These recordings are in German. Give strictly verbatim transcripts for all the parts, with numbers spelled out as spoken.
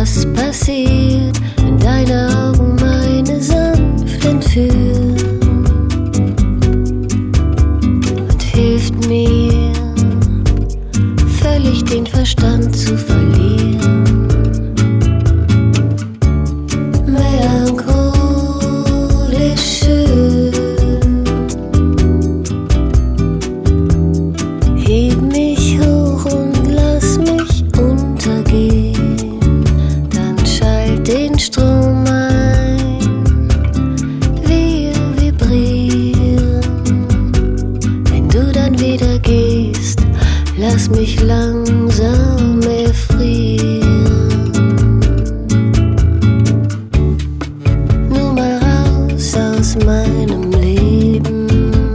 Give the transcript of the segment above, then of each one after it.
was passiert, wenn deine Augen meine sanft entführen und hilft mir, völlig den Verstand zu verlieren. Melancholisch schön, heb mich hoch und lass mich untergehen, dann schalt den Strom ein, wir vibrieren. Wenn du dann wieder gehst, lass mich langsam erfrieren. Nur mal raus aus meinem Leben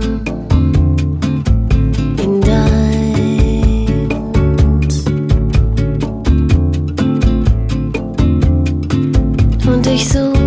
in deins. Und ich suche